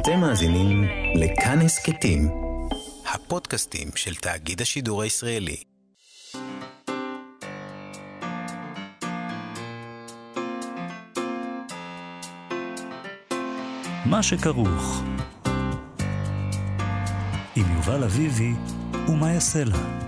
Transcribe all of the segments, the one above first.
אתם מאזינים לכאן הסכתים, הפודקאסטים של תאגיד השידור הישראלי. מה שכרוך עם יובל אביבי ומה יעשה לה.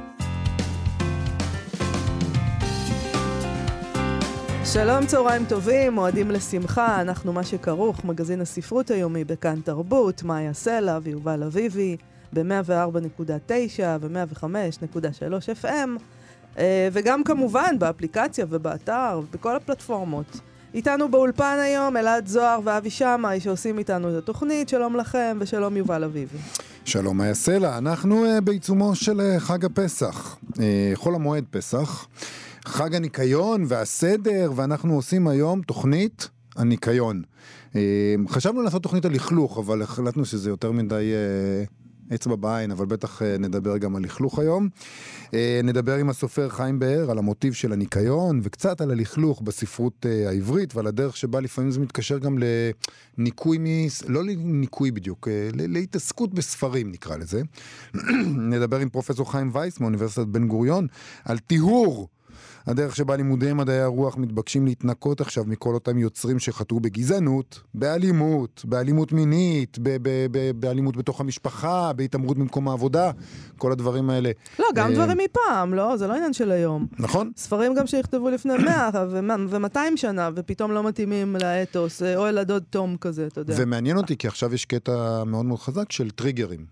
שלום, צהריים טובים, מועדים לשמחה, אנחנו מה שכרוך, מגזין הספרות היומי בכאן תרבות, מה יעשה לה ויובל אביבי, ב-104.9 ו-105.3 FM, וגם כמובן באפליקציה ובאתר ובכל הפלטפורמות. איתנו באולפן היום אלעד זוהר ואבי שמאי שעושים איתנו את התוכנית. שלום לכם ושלום יובל אביבי. שלום, מה יעשה לה? אנחנו בעיצומו של חג הפסח, חול המועד פסח, חג הניקיון והסדר, ואנחנו עושים היום תוכנית הניקיון. חשבנו לעשות תוכנית הלכלוך, אבל החלטנו שזה יותר מדי אצבע בעין, אבל בטח נדבר גם על לכלוך היום. נדבר עם הסופר חיים באר על המוטיב של הניקיון, וקצת על הלכלוך בספרות העברית, ועל הדרך שבה לפעמים זה מתקשר גם לניקוי, לא לניקוי בדיוק, להתעסקות בספרים נקרא לזה. נדבר עם פרופסור חיים וייס מאוניברסיטת בן גוריון על טיהור, הדרך שבה לימודי מדעי הרוח מתבקשים להתנקות עכשיו מכל אותם יוצרים שחטאו בגזענות, באלימות מינית, באלימות בתוך המשפחה, בהתעמרות במקום העבודה, כל הדברים האלה. לא, גם דברים מפעם, לא? זה לא עניין של היום. נכון. ספרים גם שיכתבו לפני 100 ו-200 שנה, ופתאום לא מתאימים לאתוס, או אל הדוד תום כזה, אתה יודע. ומעניין אותי, כי עכשיו יש קטע מאוד מאוד חזק של טריגרים.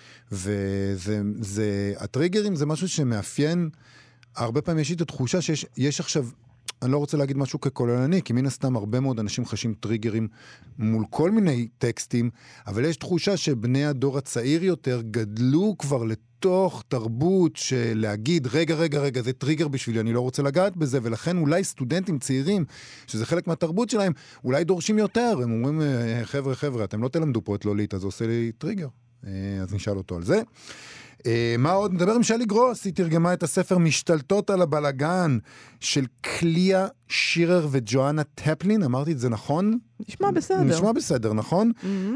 הטריגרים זה משהו שמאפיין, הרבה פעמים יש לי את התחושה שיש עכשיו, אני לא רוצה להגיד משהו ככוללני, כי מן הסתם הרבה מאוד אנשים חשים טריגרים מול כל מיני טקסטים, אבל יש תחושה שבני הדור הצעיר יותר גדלו כבר לתוך תרבות של להגיד, רגע, זה טריגר בשבילי, אני לא רוצה לגעת בזה, ולכן אולי סטודנטים צעירים, שזה חלק מהתרבות שלהם, אולי דורשים יותר, הם אומרים, חבר'ה, אתם לא תלמדו פה את לולית, אז זה עושה לי טריגר. אז נשאל אותו על זה. מה עוד? נדבר עם שלי גרוס, היא תרגמה את הספר משתלטות על הבלגן של קליה שירר וג'ואנה טפלין, אמרתי את זה נכון? נשמע בסדר, נכון?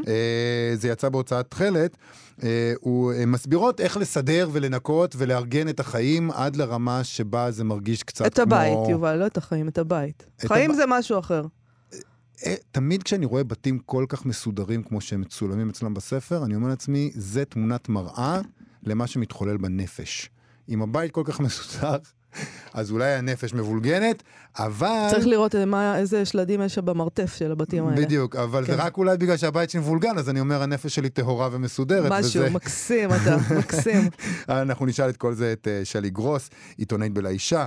זה יצא בהוצאת תחלת. הוא מסבירות איך לסדר ולנקות ולארגן את החיים עד לרמה שבה זה מרגיש קצת כמו... את הבית, יובל, לא את החיים, את הבית. חיים זה משהו אחר. תמיד כשאני רואה בתים כל כך מסודרים כמו שהם מצולמים אצלם בספר, אני אומר לעצמי, זה תמונת מראה למה שמתחולל בנפש. אם הבית כל כך מסודר, אז אולי הנפש מבולגנת, אבל... צריך לראות איזה שלדים יש במרתף של הבתים האלה. בדיוק, אבל זה רק אולי בגלל שהבית שמבולגן, אז אני אומר, הנפש שלי טהורה ומסודרת. משהו, מקסים אתה, מקסים. אנחנו נשאל את כל זה את שלי גרוס, עיתונאית בלאישה,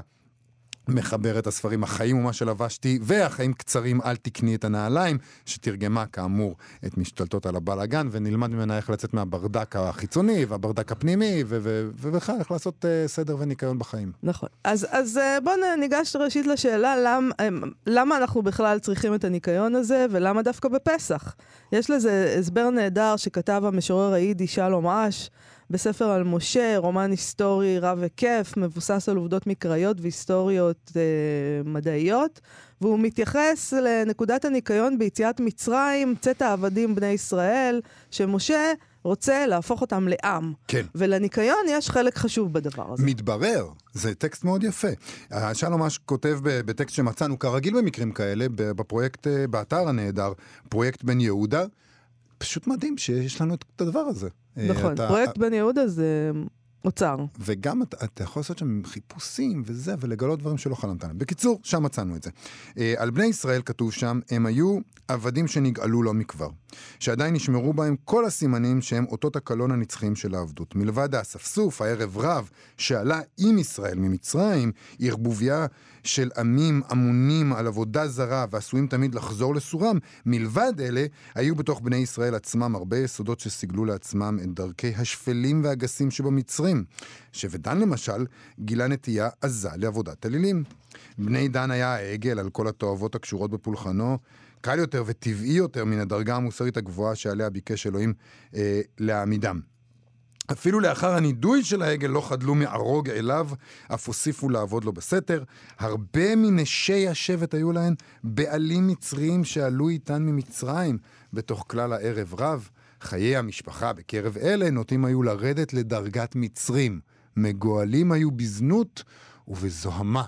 מחברת הספרים החיים ומה שלבשתי, והחיים קצרים אל תקני את הנעליים, שתרגמה כאמור את משתלטות על הבלגן, ונלמד ממנה איך לצאת מהברדק החיצוני והברדק הפנימי, ובכלל איך לעשות סדר וניקיון בחיים. נכון. אז בואו ניגש ראשית לשאלה, למה אנחנו בכלל צריכים את הניקיון הזה, ולמה דווקא בפסח? יש לזה הסבר נהדר שכתב המשורר היידי שלום אש, בספר על משה, רומן היסטורי רב היקף, מבוסס על עובדות מקראיות והיסטוריות מדעיות, והוא מתייחס לנקודת הניקיון ביציאת מצרים, צאת העבדים בני ישראל, שמשה רוצה להפוך אותם לעם. כן. ולניקיון יש חלק חשוב בדבר הזה. מתברר, זה טקסט מאוד יפה. שלום אש כותב בטקסט שמצאנו כרגיל במקרים כאלה, בפרויקט, באתר הנהדר, פרויקט בן יהודה, פשוט מדהים שיש לנו את הדבר הזה. נכון, פרויקט בן יהודה זה אוצר. וגם אתה יכול לעשות שם חיפושים וזה, ולגלות דברים שלא חלמת עליהם. בקיצור, שם מצאנו את זה. על בני ישראל כתוב שם, הם היו עבדים שנגאלו לא מכבר, שעדיין נשמרו בהם כל הסימנים שהם אותות הקלון הנצחיים של העבדות. מלבד האספסוף, הערב רב, שעלה עם ישראל ממצרים, ערבוביה של עמים אמונים על עבודה זרה ועשויים תמיד לחזור לסורם, מלבד אלה היו בתוך בני ישראל עצמם הרבה יסודות שסיגלו לעצמם את דרכי השפלים והגסים שבמצרים. שבט דן למשל גילה נטייה עזה לעבודת אלילים. בני דן היה העגל על כל התועבות הקשורות בפולחנו, קל יותר וטבעי יותר מן הדרגה המוסרית הגבוהה שעליה ביקש אלוהים להעמידם. אפילו לאחר הנידוי של העגל לא חדלו מערוג אליו, אף הוסיפו לעבוד לו בסתר. הרבה מנשי השבט היו להן בעלים מצריים שעלו איתן ממצרים, בתוך כלל הערב רב. חיי המשפחה בקרב אלה נוטים היו לרדת לדרגת מצרים. מגואלים היו בזנות ובזוהמה.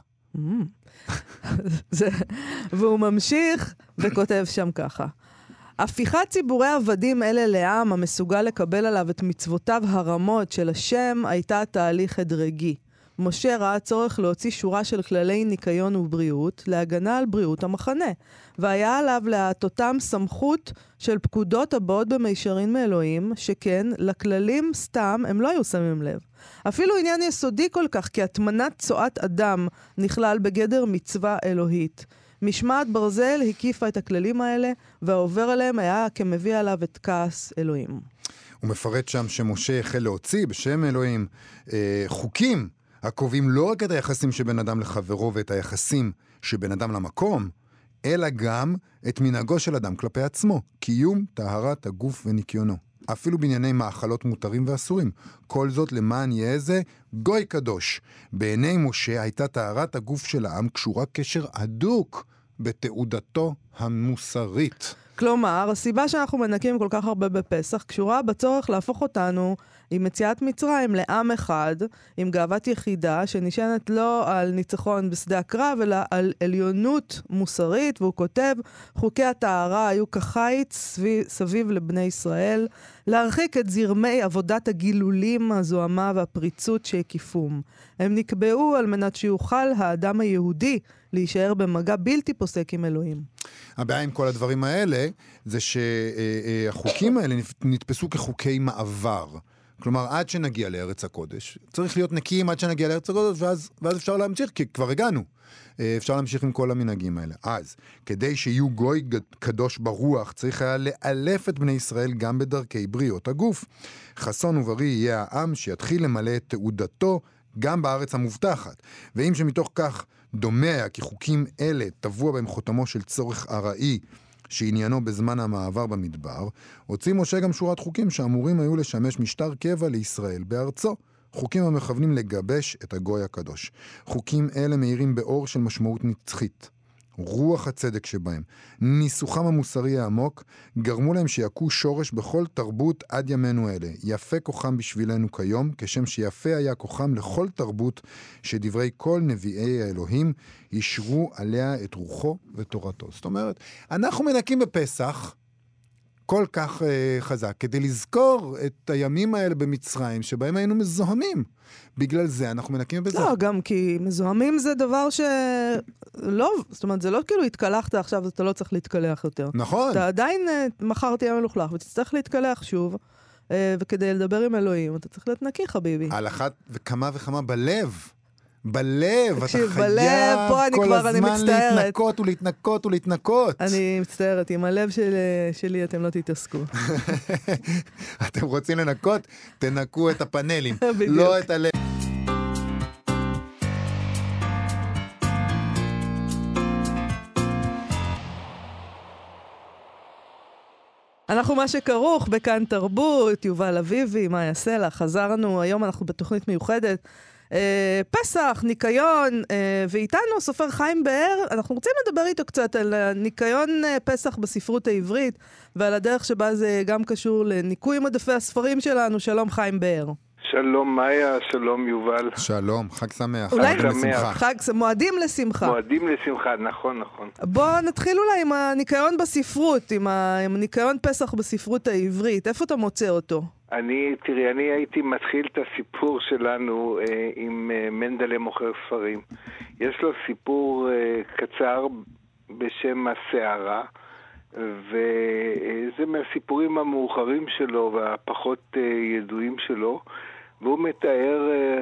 והוא ממשיך וכותב שם ככה. הפיכת ציבורי עבדים אלה לעם המסוגל לקבל עליו את מצוותיו הרמות של השם הייתה תהליך הדרגי. משה ראה צורך להוציא שורה של כללי ניקיון ובריאות להגנה על בריאות המחנה, והיה עליו להטותם סמכות של פקודות הבאות במישרין מאלוהים, שכן לכללים סתם הם לא היו שמים לב. אפילו עניין יסודי כל כך, כי התמנת צועת אדם נכלל בגדר מצווה אלוהית. משמעת ברזל הקיפה את הכללים האלה, והעובר עליהם היה כמביא עליו את כעס אלוהים. הוא מפרט שם שמשה החל להוציא בשם אלוהים חוקים הקובעים לא רק את היחסים שבין אדם לחברו ואת היחסים שבין אדם למקום, אלא גם את מנהגו של אדם כלפי עצמו, קיום טהרת הגוף וניקיונו. אפילו בענייני מאכלות מותרים ואסורים. כל זאת למען יהיה זה גוי קדוש. בעיני משה הייתה טהרת הגוף של העם קשורה קשר הדוק בתעודתו המוסרית. כלומר, הסיבה שאנחנו מנקים כל כך הרבה בפסח קשורה בצורך להפוך אותנו עם מציאת מצרים לעם אחד, עם גאוות יחידה, שנשענת לא על ניצחון בשדה הקרב, אלא על עליונות מוסרית, והוא כותב, חוקי הטהרה היו כחיץ סביב לבני ישראל, להרחיק את זרמי עבודת הגילולים, הזוהמה והפריצות שהקיפום. הם נקבעו על מנת שיוכל האדם היהודי להישאר במגע בלתי פוסק עם אלוהים. הבעיה עם כל הדברים האלה, זה שהחוקים האלה נתפסו כחוקי מעבר. כלומר, עד שנגיע לארץ הקודש, צריך להיות נקיים עד שנגיע לארץ הקודש, ואז אפשר להמשיך, כי כבר הגענו. אפשר להמשיך עם כל המנהגים האלה. אז, כדי שיהיו גוי קדוש ברוח, צריך היה לאלף את בני ישראל גם בדרכי בריאות הגוף. חסון ובריא יהיה העם שיתחיל למלא את תעודתו גם בארץ המובטחת. ואם שמתוך כך דומה כי חוקים אלה טבוע בהם חותמו של צורך ארעי, שעניינו בזמן המעבר במדבר, הוציא משה גם שורת חוקים שאמורים היו לשמש משטר קבע לישראל בארצו. חוקים המכוונים לגבש את הגוי הקדוש. חוקים אלה מאירים באור של משמעות נצחית. רוח הצדק שבהם, ניסוחם המוסרי העמוק, גרמו להם שיעקו שורש בכל תרבות עד ימינו אלה. יפה כוחם בשבילנו כיום, כשם שיפה היה כוחם לכל תרבות, שדברי כל נביאי האלוהים ישרו עליה את רוחו ותורתו. זאת אומרת, אנחנו מנקים בפסח כל כך חזק, כדי לזכור את הימים האלה במצרים, שבהם היינו מזוהמים. בגלל זה אנחנו מנקים בפסח. לא, גם כי מזוהמים זה דבר שלא, זאת אומרת, זה לא כאילו התקלחת עכשיו, אתה לא צריך להתקלח יותר. נכון. אתה עדיין מחר תהיה מלוכלך, ותצטרך להתקלח שוב, וכדי לדבר עם אלוהים, אתה צריך להיות נקי, חביבי. על אחת וכמה וכמה בלב. בלב, אתה חייב כל הזמן להתנקות ולהתנקות ולהתנקות. אני מצטערת, עם הלב שלי אתם לא תתעסקו. אתם רוצים לנקות? תנקו את הפאנלים, לא את הלב. אנחנו מה שכרוך בכאן תרבות, יובל אביבי, מאיה סלע, חזרנו, היום אנחנו בתוכנית מיוחדת, פסח, ניקיון, ואיתנו סופר חיים באר, אנחנו רוצים לדבר איתו קצת על ניקיון פסח בספרות העברית, ועל הדרך שבה זה גם קשור לניקוי מדפי הספרים שלנו. שלום חיים באר. שלום מאיה, שלום יובל. שלום, חג שמח. אולי חג, מועדים לשמחה. מועדים לשמחה, נכון. בוא נתחיל אולי עם הניקיון בספרות, עם הניקיון פסח בספרות העברית. איפה אתה מוצא אותו? אני הייתי מתחיל את הסיפור שלנו עם מנדלה מוכר ספרים. יש לו סיפור קצר בשם הסערה, וזה מהסיפורים המאוחרים שלו והפחות ידועים שלו, והוא מתאר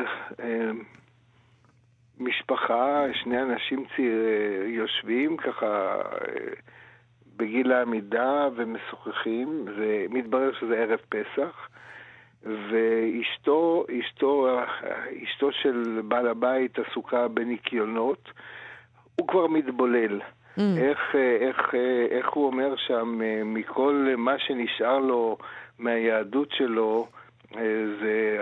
משפחה, שני אנשים יושבים ככה בגיל העמידה ומשוחחים, ומתברר שזה ערב פסח, ואשתו של בעל הבית עסוקה בניקיונות, הוא כבר מתבולל. איך הוא אומר שם, מכל מה שנשאר לו מהיהדות שלו, זה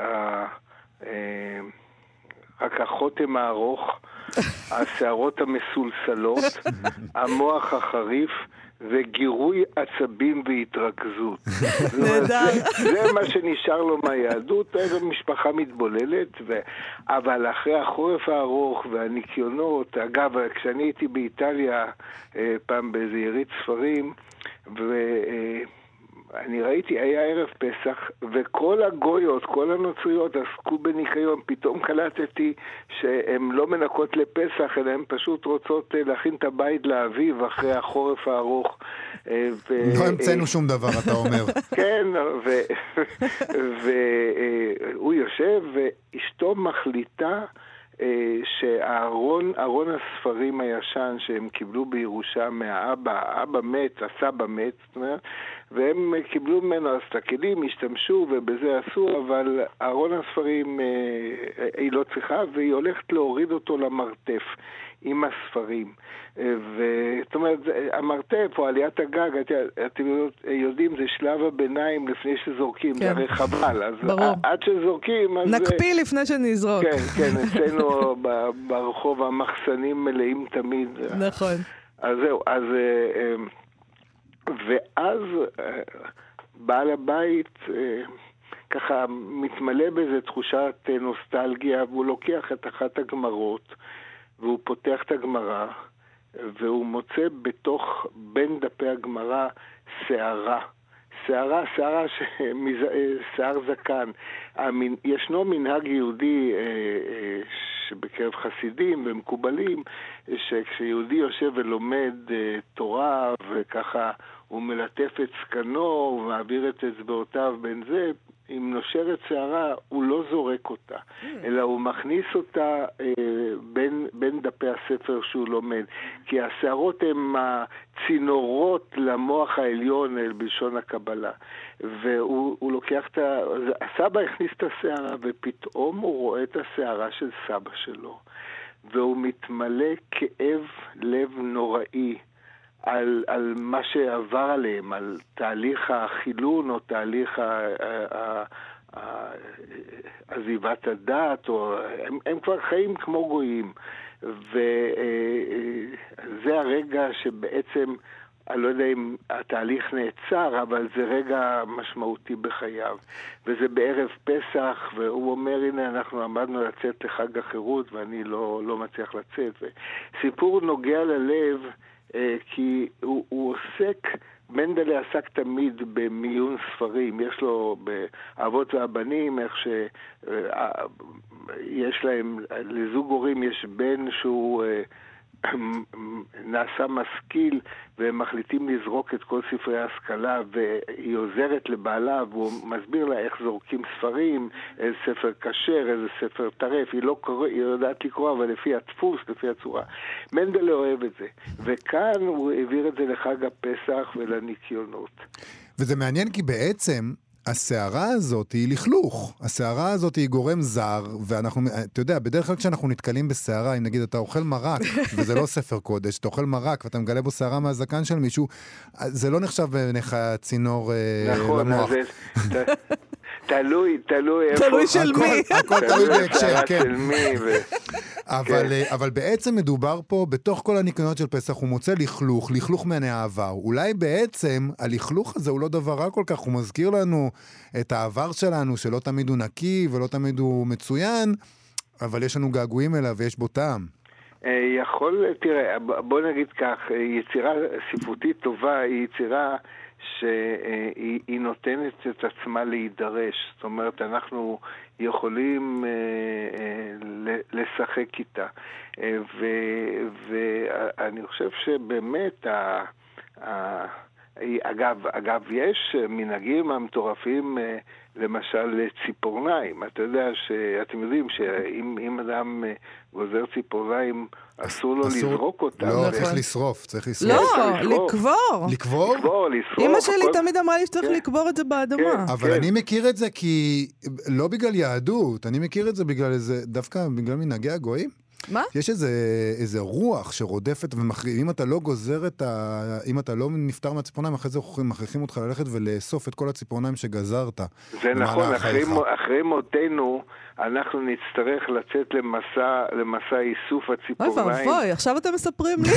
רק החותם הארוך, השערות המסולסלות, המוח החריף, וגירוי עצבים והתרכזות. זה מה שנשאר לו מהיהדות, איזו משפחה מתבוללת, אבל אחרי החורף הארוך והניקיונות, אגב, כשאני הייתי באיטליה פעם באיזה יריד ספרים, אני ראיתי, היה ערב פסח, וכל הגויות, כל הנוצריות עסקו בניקיון. פתאום קלטתי שהן לא מנקות לפסח, אלא הן פשוט רוצות להכין את הבית לאביב אחרי החורף הארוך. לא המצאנו שום דבר, אתה אומר. כן, והוא יושב, ואשתו מחליטה שהארון הספרים הישן שהם קיבלו בירושה מהאבא, האבא מת, הסבא מת, זאת אומרת, והם קיבלו ממנו אז את הכלים, השתמשו ובזה עשו, אבל ארון הספרים היא לא צריכה, והיא הולכת להוריד אותו למרתף עם הספרים. זאת אומרת, המרתף או עליית הגג, אתם יודעים, זה שלב הביניים לפני שזורקים, זה הרי חבל, אז עד שזורקים, אז נקפיא לפני שנזרוק. כן, אצלנו ברחוב המחסנים מלאים תמיד. נכון. אז זהו, ואז בעל הבית ככה מתמלא באיזו תחושת נוסטלגיה, והוא לוקח את אחת הגמרות, והוא פותח את הגמרה, והוא מוצא בתוך בין דפי הגמרה שערה, שיער זקן. ישנו מנהג יהודי שבקרב חסידים ומקובלים, שכשיהודי יושב ולומד תורה וככה הוא מלטף את זקנו ומעביר את אצבעותיו בין זה, אם נושרת שערה הוא לא זורק אותה, אלא הוא מכניס אותה בין דפי הספר שהוא לומד, כי השערות הן הצינורות למוח העליון בלשון הקבלה, והוא לוקח הסבא הכניס את השערה, ופתאום הוא רואה את השערה של סבא שלו, והוא מתמלא כאב לב נוראי על מה שעבר עליהם, על תהליך החילון או תהליך עזיבת הדת, הם כבר חיים כמו גויים, וזה הרגע שבעצם, אני לא יודע אם התהליך נעצר, אבל זה רגע משמעותי בחייו, וזה בערב פסח, והוא אומר, הנה אנחנו עמדנו לצאת לחג החירות ואני לא מצליח לצאת, וסיפור נוגע ללב, כי הוא עוסק, מנדלה עסק תמיד במיון ספרים, יש לו באבות והבנים, איך שיש להם, לזוג הורים יש בן שהוא נעשה משכיל, והם מחליטים לזרוק את כל ספרי ההשכלה, והיא עוזרת לבעלה, והוא מסביר לה איך זורקים ספרים, איזה ספר כשר, איזה ספר טרף, היא יודעת לקרוא, אבל לפי הדפוס, לפי הצורה. מנדלה אוהב את זה, וכאן הוא העביר את זה לחג הפסח ולניקיונות. וזה מעניין כי בעצם השערה הזאת היא לכלוך. השערה הזאת היא גורם זר, ואנחנו, אתה יודע, בדרך כלל כשאנחנו נתקלים בשערה, אם נגיד אתה אוכל מרק, וזה לא ספר קודש, אתה אוכל מרק ואתה מגלה בו שערה מהזקן של מישהו, זה לא נחשב בעיניך צינור למוח. תלוי תלוי של מי. הכל תלוי בהקשר, כן. של מי אבל בעצם מדובר פה, בתוך כל הניקיונות של פסח, הוא מוצא לכלוך מעיני העבר. אולי בעצם הלכלוך הזה הוא לא דבר רע כל כך, הוא מזכיר לנו את העבר שלנו, שלא תמיד הוא נקי ולא תמיד הוא מצוין, אבל יש לנו געגועים אליו ויש בו טעם. תראה, בוא נגיד כך, יצירה ספרותית טובה היא יצירה שהיא נותנת את עצמה להידרש. זאת אומרת, אנחנו יכולים לשחק איתה. ואני חושב שבאמת, אגב, יש מנהגים המטורפים, למשל ציפורניים. אתה יודע אתם יודעים שאם אדם גוזר ציפורניים, אסור לו לזרוק אותם. לא, צריך לשרוף. לא, לקבור. לקבור? אמא שלי תמיד אמרה לי שצריך לקבור את זה באדמה. אבל אני מכיר את זה כי, לא בגלל יהדות, אני מכיר את זה דווקא בגלל מנהגי הגויים. מה? יש איזה רוח שרודפת ומחריב, אם אתה לא גוזר אם אתה לא נפטר מהציפורניים, אחרי זה מכריחים אותך ללכת ולאסוף את כל הציפורניים שגזרת. זה נכון, אחרי מותנו, אנחנו נצטרך לצאת למסע איסוף הציפורניים. אוי, עכשיו אתם מספרים לי.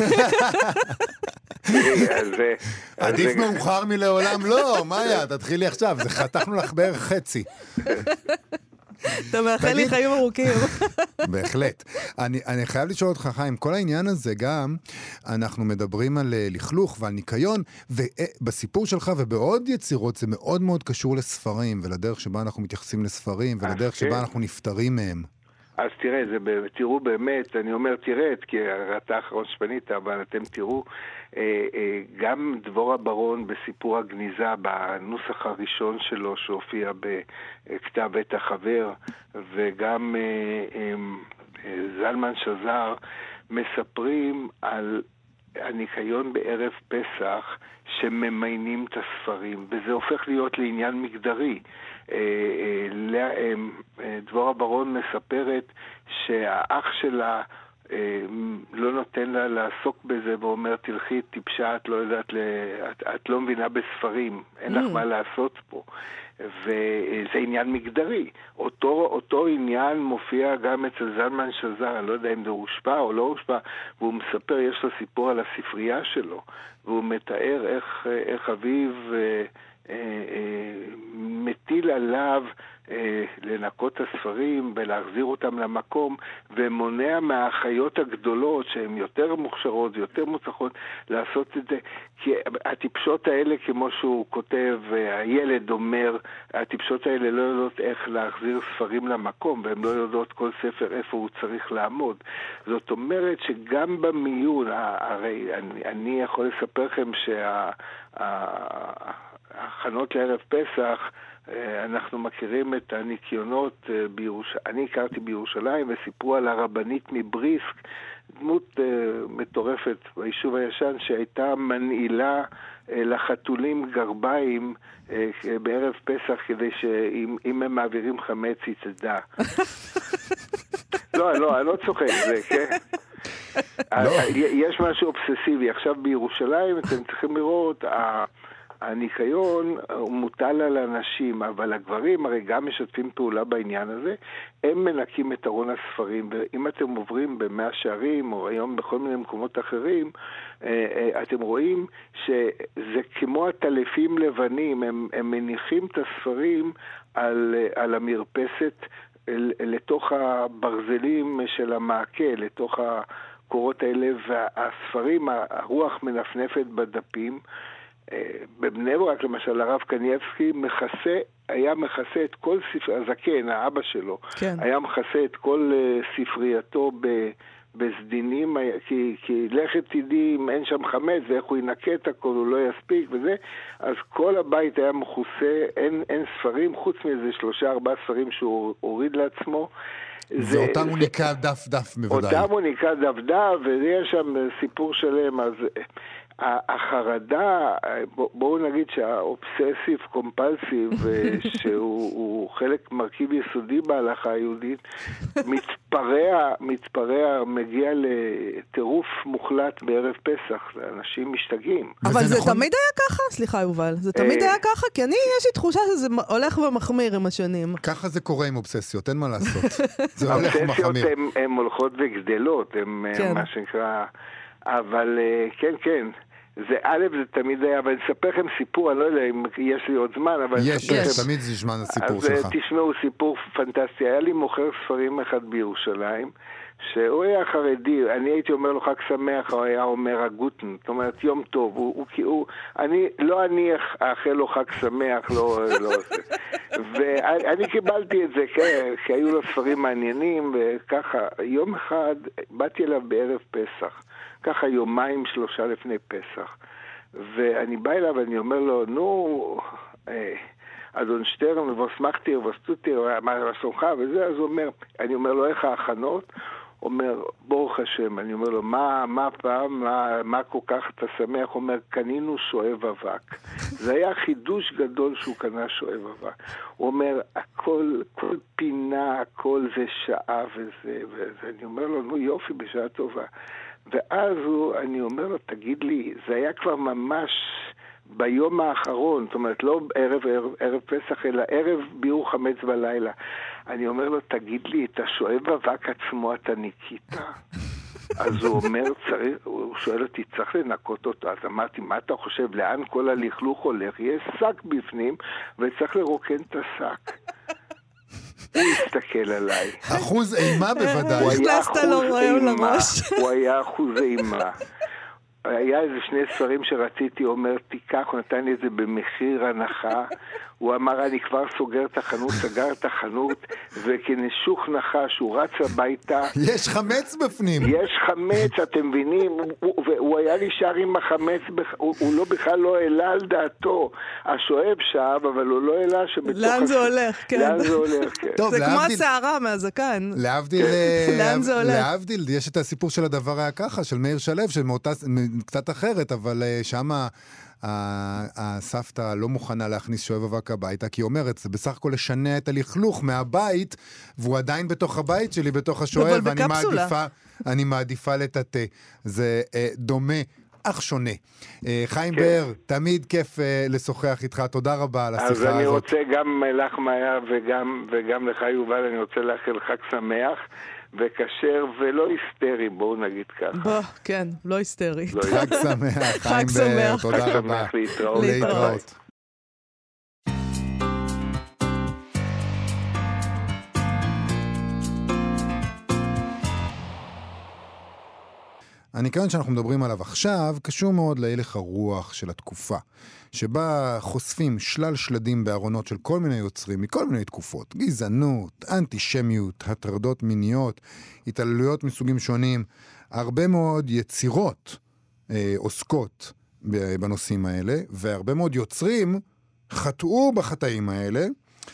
עדיף מאוחר מלעולם לא, מאיה, תתחילי עכשיו, זה חתכנו לך בערך חצי. אתה מאחל לי חיים ארוכים. בהחלט. אני חייב לשאול אותך, חיים, כל העניין הזה גם, אנחנו מדברים על לכלוך ועל ניקיון, ובסיפור שלך ובעוד יצירות זה מאוד מאוד קשור לספרים, ולדרך שבה אנחנו מתייחסים לספרים, ולדרך שבה אנחנו נפטרים מהם. אז תראה, תראו באמת, אני אומר תראה, כי אתה האחרון שפנית, אבל אתם תראו, גם דבורה ברון בסיפור הגניזה, בנוסח הראשון שלו שהופיע בכתב עת החבר, וגם זלמן שזר, מספרים על הניקיון בערב פסח שממיינים את הספרים, וזה הופך להיות לעניין מגדרי. דבורה ברון מספרת שהאח שלה לא נותן לה לעסוק בזה ואומר, תלכי טיפשה, את לא יודעת, את לא מבינה בספרים, אין לך מה לעשות פה. וזה עניין מגדרי. אותו עניין מופיע גם אצל זלמן שזר, אני לא יודע אם זה הושפע או לא הושפע, והוא מספר, יש לו סיפור על הספרייה שלו, והוא מתאר איך אביו מטיל עליו לנקות את הספרים ולהחזיר אותם למקום, ומונע מהאחיות הגדולות שהן יותר מוכשרות ויותר מוצלחות לעשות את זה, כי הטיפשות האלה, כמו שהוא כותב, הילד אומר, הטיפשות האלה לא יודעות איך להחזיר ספרים למקום, והן לא יודעות כל ספר איפה הוא צריך לעמוד. זאת אומרת שגם במיון, הרי אני יכול לספר לכם ההכנות לערב פסח, אנחנו מכירים את הניקיונות, אני הכרתי בירושלים, וסיפרו על הרבנית מבריסק, דמות מטורפת ביישוב הישן, שהייתה מנעילה לחתולים גרביים בערב פסח, כדי שאם הם מעבירים חמץ היא תדע. לא, אני לא צוחק, זה, כן? יש משהו אובססיבי. עכשיו בירושלים אתם צריכים לראות, הניקיון הוא מוטל על אנשים, אבל הגברים הרי גם משתפים פעולה בעניין הזה, הם מנקים את ארון הספרים, ואם אתם עוברים במאה שערים, או היום בכל מיני מקומות אחרים, אתם רואים שזה כמו הטלפים לבנים, הם מניחים את הספרים על המרפסת, לתוך הברזלים של המעקה, לתוך הקורות האלה, והספרים, הרוח מנפנפת בדפים. בבני ברק, למשל, הרב קניאבסקי היה מכסה את כל הזקן, האבא שלו, כן. היה מכסה את כל ספרייתו בסדינים, כי לכת תדעי אם אין שם חמץ, ואיך הוא ינקה את הכל, הוא לא יספיק וזה, אז כל הבית היה מכוסה, אין ספרים, חוץ מאיזה 3-4 ספרים שהוא הוריד לעצמו. ואותם הוא ניקה דף מבודאי. אותם הוא ניקה דף, ויש שם סיפור שלם, אז החרדה, בואו נגיד שהאובססיב קומפלסיב, שהוא חלק מרכיב יסודי בהלכה היהודית, מתפרע, מגיע לטירוף מוחלט בערב פסח, אנשים משתגעים. אבל זה תמיד היה ככה? סליחה יובל, זה תמיד היה ככה? כי יש לי תחושה שזה הולך ומחמיר עם השנים. ככה זה קורה עם אובססיות, אין מה לעשות. זה הולך ומחמיר. האובססיות הן הולכות וגדלות, הן מה שנקרא... אבל כן, זה זה תמיד היה, אבל אני אספר לכם סיפור, אני לא יודע אם יש לי עוד זמן, אבל... יש, תמיד זה זמן הסיפור שלך. אז תשמעו סיפור פנטסטי, היה לי מוכר ספרים אחד בירושלים, שהוא היה חרדי, אני הייתי אומר לו חג שמח, הוא היה אומר הגוטן, זאת אומרת יום טוב, אני לא אאחל לו חג שמח, לא ואני קיבלתי את זה, כי היו לו ספרים מעניינים, וככה, יום אחד באתי אליו בערב פסח, ככה 2-3 לפני פסח, ואני בא אליו ואני אומר לו, נו, אדון שטרן, וסמכתיר, וסטוטיר, מה שלומך וזה, אז הוא אומר, אני אומר לו, איך ההכנות? אומר, ברוך השם. אני אומר לו, מה פעם, מה כל כך אתה שמח? הוא אומר, קנינו שואב אבק. זה היה חידוש גדול שהוא קנה שואב אבק. הוא אומר, כל פינה, הכל זה שעה וזה. אני אומר לו, נו יופי, בשעה טובה. ואז אני אומר לו, תגיד לי, זה היה כבר ממש ביום האחרון, זאת אומרת, לא ערב פסח, אלא ערב ביור חמץ בלילה. אני אומר לו, תגיד לי, את השואב אבק עצמו אתה ניקית? אז הוא אומר, הוא שואל אותי, צריך לנקות אותו. אז אמרתי, מה אתה חושב, לאן כל הלכלוך הולך? יש שק בפנים, וצריך לרוקן את השק. הוא הסתכל עליי. אחוז אימה בוודאי. נכנסת לו רעיון לראש. הוא היה אחוז אימה. היה איזה שני ספרים שרציתי, אומר, תיקח, הוא נתן לי את זה במחיר הנחה. הוא אמר, אני כבר סוגר את החנות, סגר את החנות, וכנשוך נחש, הוא רץ הביתה. יש חמץ בפנים. יש חמץ, אתם מבינים? והוא היה נשאר עם החמץ, הוא לא בכלל לא העלה על דעתו. השואב שאב, אבל הוא לא העלה שבתוך... לאן זה הולך, כן. לאן זה הולך, כן. זה כמו השערה מהזקן. להבדיל, יש את הסיפור של הדבר היה ככה, של מאיר שלו, קצת אחרת, אבל שמה הסבתא לא מוכנה להכניס שואב אבק הביתה, כי היא אומרת, זה בסך הכל לשנע את הלכלוך מהבית, והוא עדיין בתוך הבית שלי, בתוך השואב, ואני מעדיפה לטאטא. זה דומה, אך שונה. חיים באר, תמיד כיף לשוחח איתך, תודה רבה על השיחה הזאת. אז אני רוצה גם לך מאיה וגם לך יובל, אני רוצה לאחל חג שמח, וכשר ולא היסטרי, בואו נגיד ככה. כן, לא היסטרי. חג שמח, חיים באר, תודה רבה. להתראות. הניקיון שאנחנו מדברים עליו עכשיו קשור מאוד להלך הרוח של התקופה, שבה חושפים שלל שלדים בארונות של כל מיני יוצרים מכל מיני תקופות, גזענות, אנטישמיות, הטרדות מיניות, התעללויות מסוגים שונים, הרבה מאוד יצירות עוסקות בנושאים האלה, והרבה מאוד יוצרים חטאו בחטאים האלה,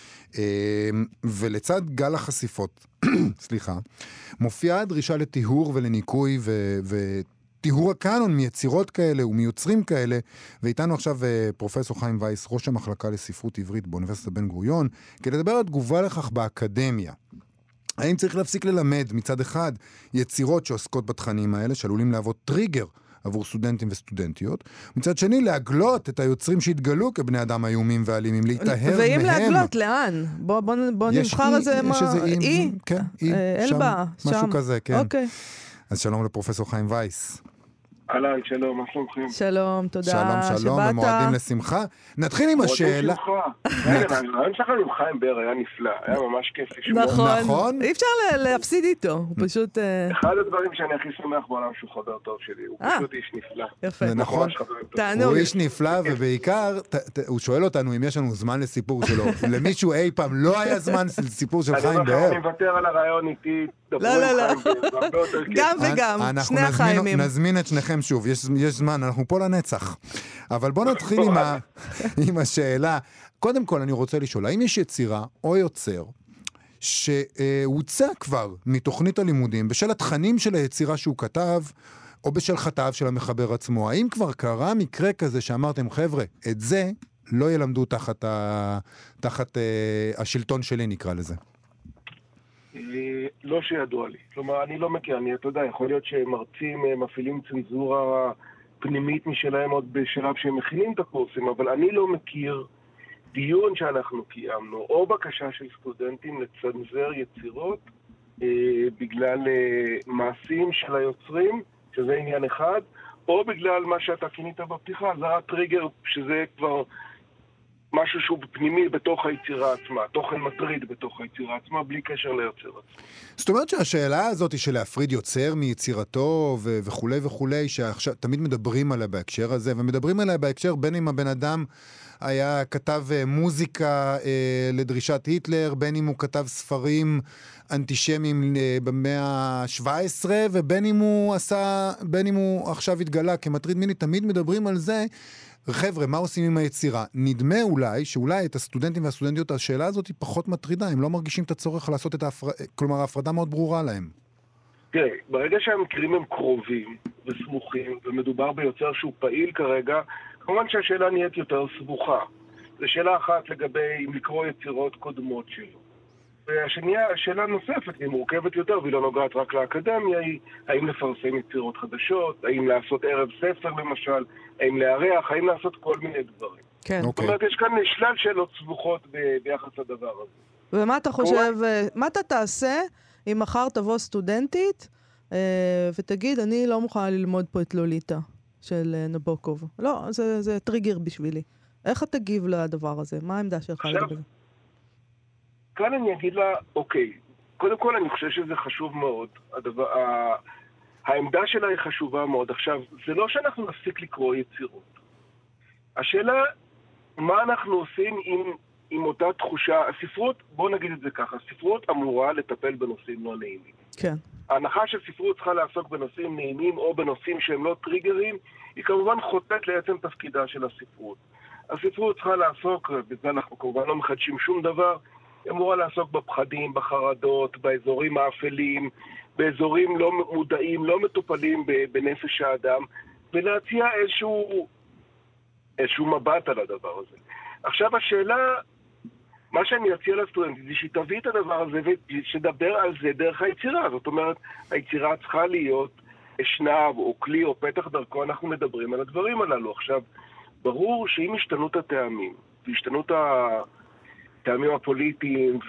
ולצד גל החשיפות, סליחה, מופיעה הדרישה לטיהור ולניקוי וטיהור הקאנון מיצירות כאלה ומיוצרים כאלה, ואיתנו עכשיו פרופסור חיים וייס, ראש המחלקה לספרות עברית באוניברסיטת בן גוריון, כדי לדבר על תגובה לכך באקדמיה. האם צריך להפסיק ללמד מצד אחד יצירות שעוסקות בתכנים האלה, שעלולים להוות טריגר עבור סטודנטים וסטודנטיות, מצד שני להגלות את היוצרים שהתגלו כבני אדם איומים ואלימים, להתאהב מהם. ואם להגלות, לאן? בוא נבחר איזה מה... יש איזה אי? כן, אי. אלבה, שם. משהו כזה, כן. אוקיי. אז שלום לפרופסור חיים וייס. אהלן, שלום, מה שלומכם? שלום, תודה שבאת. שלום, ומועדים לשמחה. נתחיל עם השאלה. הרעיון שלך עם חיים באר היה נפלא, היה ממש כיף לשמוע. נכון. אי אפשר להפסיד איתו, הוא פשוט... אחד הדברים שאני הכי שמח בעולם שהוא חבר טוב שלי, הוא פשוט איש נפלא. יפה. זה נכון, הוא איש נפלא, ובעיקר, הוא שואל אותנו אם יש לנו זמן לסיפור שלו. למישהו אי פעם לא היה זמן לסיפור של חיים באר. אני מוותר על הרעיון איתי. לא. גם וגם, שני החיימים. נזמין את שניכם שוב, יש זמן, אנחנו פה לנצח. אבל בואו נתחיל עם השאלה. קודם כל אני רוצה לשאול, האם יש יצירה או יוצר שהוצא כבר מתוכנית הלימודים בשל התכנים של היצירה שהוא כתב, או בשל חטאיו של המחבר עצמו? האם כבר קרה מקרה כזה שאמרתם, חבר'ה, את זה לא ילמדו תחת השלטון שלי, נקרא לזה? לא שידוע לי. כלומר, אני לא מכיר, אתה יודע, יכול להיות שמרצים מפעילים צנזורה פנימית משלהם עוד בשלב שהם מכינים את הקורסים, אבל אני לא מכיר דיון שאנחנו קיימנו, או בקשה של סטודנטים לצנזר יצירות בגלל מעשים של היוצרים, שזה עניין אחד, או בגלל מה שאתה כינית בפתיחה, זה הטריגר, שזה כבר משהו שהוא פנימי בתוך היצירה עצמה, תוכן מטריד בתוך היצירה עצמה, בלי קשר ליוצר עצמה. זאת אומרת שהשאלה הזאת היא של להפריד יוצר מיצירתו וכו' וכו', שעכשיו תמיד מדברים עליה בהקשר הזה, ומדברים עליה בהקשר בין אם הבן אדם היה כתב מוזיקה לדרישת היטלר, בין אם הוא כתב ספרים אנטישמיים במאה ה-17, ובין אם הוא עכשיו התגלה כמטריד מיני, תמיד מדברים על זה. חבר'ה, מה עושים עם היצירה? נדמה שאולי את הסטודנטים והסטודנטיות, השאלה הזאת היא פחות מטרידה, הם לא מרגישים את הצורך לעשות כלומר, ההפרדה מאוד ברורה להם. תראה, ברגע שהמקרים הם קרובים וסמוכים, ומדובר ביוצר שהוא פעיל כרגע, כמובן שהשאלה נהיית יותר סבוכה. זו שאלה אחת לגבי אם לקרוא יצירות קודמות שלו. והשנייה, השאלה נוספת, היא מורכבת יותר, והיא לא נוגעת רק לאקדמיה, היא האם לפרסם יצירות חדשות, האם לעשות ערב ספר למשל, האם לארח, האם לעשות כל מיני דברים. כן. זאת אומרת, יש כאן שלל שאלות סבוכות ביחס לדבר הזה. ומה אתה חושב, מה אתה תעשה אם מחר תבוא סטודנטית ותגיד, אני לא מוכנה ללמוד פה את לוליטה של נבוקוב. לא, זה טריגר בשבילי. איך אתה תגיב לדבר הזה? מה העמדה שלך לגבי זה? כאן אני אגיד לה, אוקיי, קודם כל אני חושב שזה חשוב מאוד. העמדה שלה היא חשובה מאוד. עכשיו, זה לא שאנחנו נפסיק לקרוא יצירות. השאלה, מה אנחנו עושים עם אותה תחושה? הספרות, בוא נגיד את זה ככה, הספרות אמורה לטפל בנושאים לא נעימים. כן. ההנחה שספרות צריכה לעסוק בנושאים נעימים או בנושאים שהם לא טריגרים, היא כמובן חוטאת לעצם תפקידה של הספרות. הספרות צריכה לעסוק, בזה אנחנו כמובן לא מחדשים שום דבר, היא אמורה לעסוק בפחדים, בחרדות, באזורים האפלים, באזורים לא מודעים, לא מטופלים בנפש האדם, ולהציע איזשהו מבט על הדבר הזה. עכשיו השאלה, מה שאני אציע לסטודנטית זה שהיא תביא את הדבר הזה ושתדבר על זה דרך היצירה. זאת אומרת, היצירה צריכה להיות אשנב או כלי או פתח דרכו, אנחנו מדברים על הדברים הללו. עכשיו, ברור שאם השתנות הטעמים, והשתנות הטעמים הפוליטיים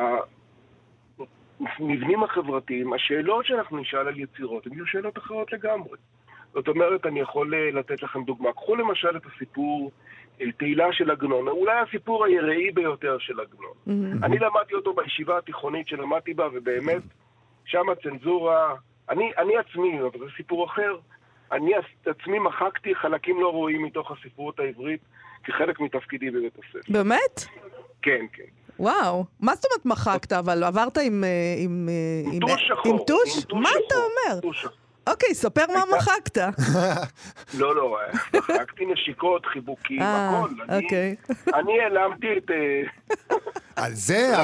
והמבנים החברתיים, השאלות שאנחנו נשאל על יצירות, הן יהיו שאלות אחרות לגמרי. זאת אומרת, אני יכול לתת לכם דוגמה. קחו למשל את הסיפור תהילה של עגנון, אולי הסיפור היראי ביותר של עגנון. אני למדתי אותו בישיבה התיכונית שלמדתי בה, ובאמת, שם הצנזורה, אני עצמי, אבל זה סיפור אחר, אני עצמי מחקתי חלקים לא רואים מתוך הספרות העברית, כחלק מתפקידי בבית הספר. באמת? כן, כן. וואו, מה זאת אומרת מחקת, אבל עברת עם טוש שחור. עם טוש? מה אתה אומר? אוקיי, ספר מה מחקת. לא, מחקתי נשיקות, חיבוקים, הכל. אוקיי. אני העלמתי את... זה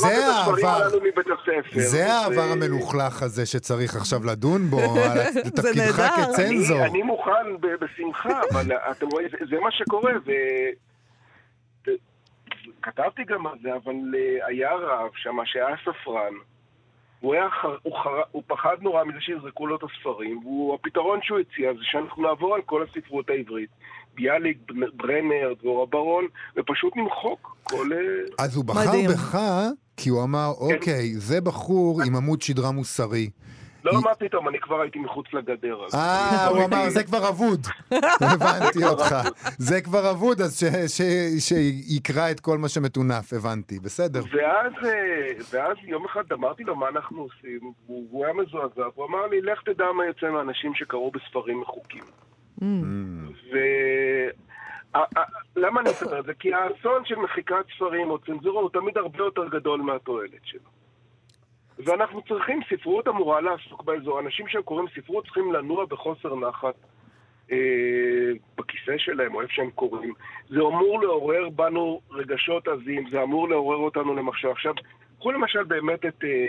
העבר המלוכלך הזה שצריך עכשיו לדון בו, לתפקידך כצנזור. אני מוכן בשמחה, אבל אתם רואים, זה מה שקורה, וכתבתי גם על זה, אבל היה רב שם שהיה ספרן, הוא פחד נורא מזה שיזרקו לו את הספרים, והפתרון שהוא הציע זה שאנחנו נעבור על כל הספרות העברית, ביאליק, ברנר, דבורה ברון, ופשוט נמחוק כל... אז הוא בחר בך, כי הוא אמר, אוקיי, זה בחור עם עמוד שדרה מוסרי. לא, מה פתאום, אני כבר הייתי מחוץ לגדר. הוא אמר, זה כבר אבוד. הבנתי אותך. זה כבר אבוד, אז שיקרא את כל מה שמתונף, הבנתי. בסדר. ואז יום אחד אמרתי לו מה אנחנו עושים, והוא היה מזועזע, הוא אמר לי, לך תדע מה יוצא מהאנשים שקראו בספרים מחוקים. למה אני אספר את זה? כי האסון של מחיקת ספרים או צנזורה הוא תמיד הרבה יותר גדול מהתועלת שלו. ואנחנו צריכים, ספרות אמורה לעסוק באזור. אנשים שהם קוראים ספרות צריכים לנוע בחוסר נחת בכיסא שלהם, או איפה שהם קוראים. זה אמור לעורר בנו רגשות עזים, זה אמור לעורר אותנו למחשב. עכשיו, קחו למשל באמת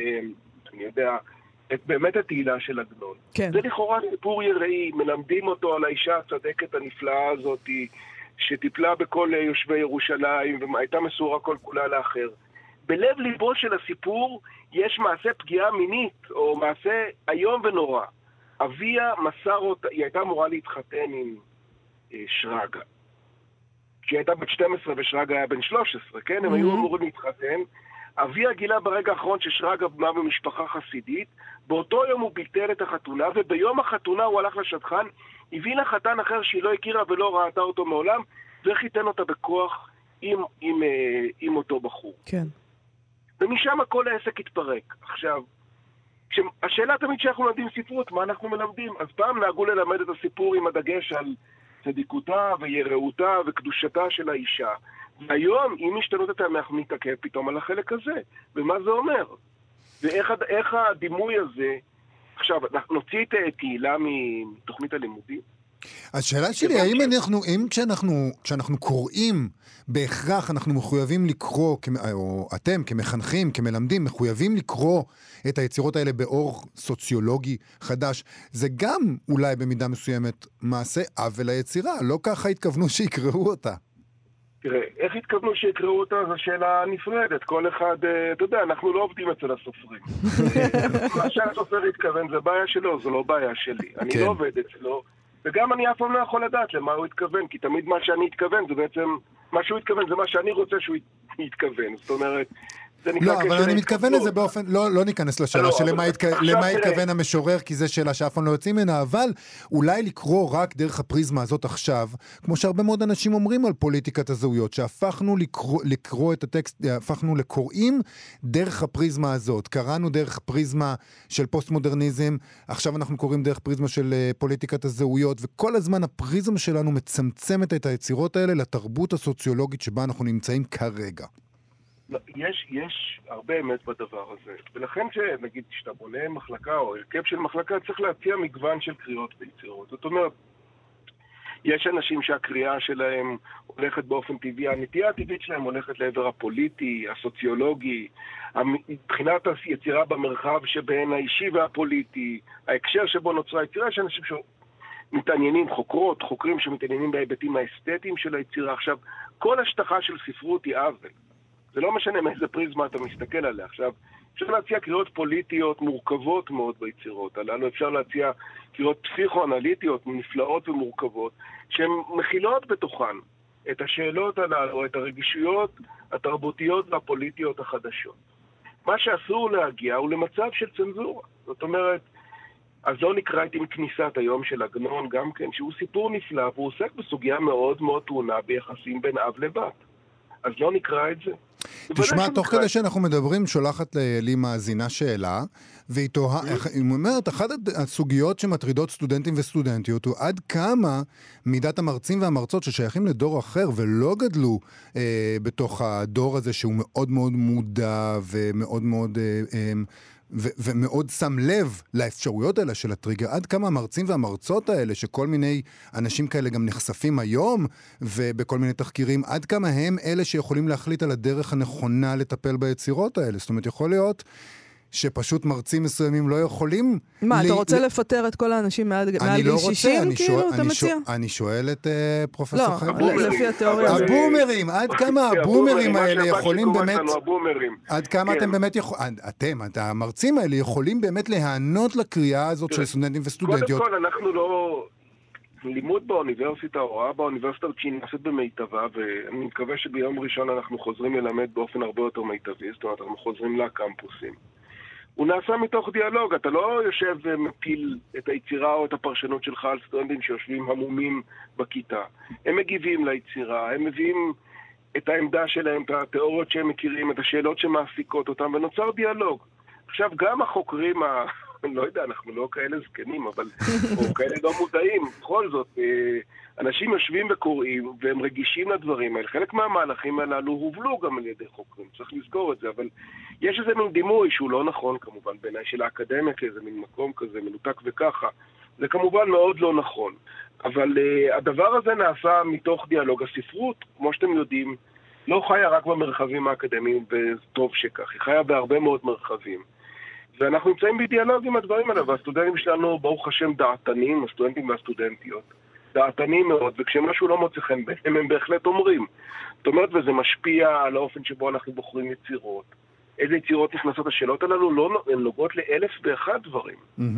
באמת התהילה של עגנון. כן. זה לכאורה סיפור יראי, מלמדים אותו על האישה הצדקת הנפלאה הזאת, שטיפלה בכל יושבי ירושלים, והייתה מסורה כל כולה לאחר. בלב ליבו של הסיפור יש מעשה פגיעה מינית, או מעשה איום ונורא. אביה מסר אותה, היא הייתה אמורה להתחתן עם שרגא. כשהיא הייתה בת 12 ושרגא היה בן 13, כן? הם היו אמורים להתחתן. אביה גילה ברגע האחרון ששרגא בא במשפחה חסידית, באותו יום הוא ביטל את החתונה, וביום החתונה הוא הלך לשדכן, הביא לה חתן אחר שהיא לא הכירה ולא ראתה אותו מעולם, וחיתן אותה בכוח עם אותו בחור. כן. ומשם כל העסק התפרק. עכשיו, השאלה תמיד שאנחנו לומדים ספרות, מה אנחנו מלמדים? אז פעם נהגו ללמד את הסיפור עם הדגש על צדיקותה ויראותה וקדושתה של האישה. והיום, אם השתנות אותם, אנחנו נתעכב פתאום על החלק הזה. ומה זה אומר? ואיך הדימוי הזה... עכשיו, אנחנו נוציא את תהילה מתוכנית הלימודים. השאלה שלי, האם כשאנחנו קוראים, בהכרח אנחנו מחויבים לקרוא, או אתם כמחנכים, כמלמדים, מחויבים לקרוא את היצירות האלה באור סוציולוגי חדש. זה גם אולי במידה מסוימת מעשה עוול ליצירה, לא ככה התכוונו שיקראו אותה. תראה, איך התכוונו שיקראו אותה? זו שאלה נפרדת. כל אחד, אתה יודע, אנחנו לא עובדים אצל הסופרים. מה שהסופר התכוון זה בעיה שלו, זו לא בעיה שלי. אני לא עובד אצלו, וגם אני אף פעם לא יכול לדעת למה הוא התכוון, כי תמיד מה שאני התכוון זה בעצם, מה שהוא התכוון זה מה שאני רוצה שהוא יתכוון. זאת אומרת, לא, אבל אני מתכוון לזה באופן, לא ניכנס לשאלה של למה התכוון המשורר, כי זה שאלה שאף פעם לא יוצאים ממנה, אבל אולי לקרוא רק דרך הפריזמה הזאת עכשיו, כמו שהרבה מאוד אנשים אומרים על פוליטיקת הזהויות, שהפכנו לקרוא את הטקסט, הפכנו לקוראים דרך הפריזמה הזאת. קראנו דרך פריזמה של פוסט-מודרניזם, עכשיו אנחנו קוראים דרך פריזמה של פוליטיקת הזהויות, וכל הזמן הפריזמה שלנו מצמצמת את היצירות האלה לתרבות הסוציולוגית שבה אנחנו נמצאים כרגע. יש הרבה אמת בדבר הזה, ולכן שנגיד שאתה בונה מחלקה או הרכב של מחלקה, צריך להציע מגוון של קריאות ויצירות. זאת אומרת, יש אנשים שהקריאה שלהם הולכת באופן טבעי, הנטייה הטבעית שלהם הולכת לעבר הפוליטי, הסוציולוגי, מבחינת היצירה במרחב שבין האישי והפוליטי, ההקשר שבו נוצרה היצירה. יש אנשים שמתעניינים, חוקרים שמתעניינים בהיבטים האסתטיים של היצירה. עכשיו, כל השטחה של ספרות היא עוול. זה לא משנה מאיזה פריזמה אתה מסתכל עליה. עכשיו, אפשר להציע קריאות פוליטיות מורכבות מאוד ביצירות הללו, אפשר להציע קריאות פסיכואנליטיות נפלאות ומורכבות, שהן מכילות בתוכן את השאלות הללו, את הרגישויות התרבותיות והפוליטיות החדשות. מה שאסור להגיע הוא למצב של צנזורה. זאת אומרת, אז לא נקרא את עם כניסת היום של עגנון גם כן, שהוא סיפור נפלא, והוא עוסק בסוגיה מאוד מאוד טעונה ביחסים בין אב לבת. אז לא נקרא את זה. תשמע, תוך כדי שאנחנו מדברים, שולחת לי מאזינה שאלה, והיא אומרת, אחת הסוגיות שמטרידות סטודנטים וסטודנטיות, הוא עד כמה מידת המרצים והמרצות ששייכים לדור אחר, ולא גדלו בתוך הדור הזה, שהוא מאוד מאוד מודע, ומאוד מאוד ומאוד שם לב לאפשרויות האלה של הטריגר, עד כמה המרצים והמרצות האלה, שכל מיני אנשים כאלה גם נחשפים היום, ובכל מיני תחקירים, עד כמה הם אלה שיכולים להחליט על הדרך הנכונה לטפל ביצירות האלה. זאת אומרת, יכול להיות שפשוט מרצים מסוימים לא יכולים... מה, אתה רוצה לפטר את כל האנשים מעל גיל 60, כאילו, אתה מציע? אני שואל את פרופסור חיים. לא, לפי התיאוריה. הבומרים, עד כמה הבומרים האלה יכולים באמת... עד כמה אתם באמת יכולים... המרצים האלה יכולים באמת להיענות לקריאה הזאת של סטודנטים וסטודנטיות. קודם כל, אנחנו לא... לימוד באוניברסיטה, הוראה באוניברסיטה נעשית במיטבה, ואני מקווה שביום ראשון אנחנו חוזרים ללמד באופן הרבה יותר מיטבי, זאת אומרת, אנחנו חוזרים לקמפוסים. הוא נעשה מתוך דיאלוג, אתה לא יושב ומפיל את היצירה או את הפרשנות שלך על סטודנטים שיושבים המומים בכיתה. הם מגיבים ליצירה, הם מביאים את העמדה שלהם, את התיאוריות שהם מכירים, את השאלות שמעסיקות אותם, ונוצר דיאלוג. עכשיו, גם החוקרים, לא יודע, אנחנו לא כאלה זקנים, אבל או כאלה לא מודעים. בכל זאת, אנשים יושבים וקוראים, והם רגישים לדברים האלה. חלק מהמהלכים הללו הובלו גם על ידי חוקרים, צריך לזכור את זה, אבל יש איזה מין דימוי שהוא לא נכון, כמובן, בעיניי של האקדמיה, כאיזה מין מקום כזה, מנותק וככה. זה כמובן מאוד לא נכון. אבל הדבר הזה נעשה מתוך דיאלוג. הספרות, כמו שאתם יודעים, לא חיה רק במרחבים האקדמיים, וטוב שכך. היא חיה בהרבה מאוד מרחבים. ואנחנו נמצאים בדיאלוג עם הדברים האלה, והסטודנטים שלנו, ברוך השם, דעתנים, הסטודנטים והסטודנטיות, דעתנים מאוד, וכשמשהו לא מוצא חן בהם, הם בהחלט אומרים. זאת אומרת, וזה משפיע על האופן שבו אנחנו בוחרים יצירות. איזה יצירות נכנסות השאלות הללו? הן נוגעות ל1,001 דברים.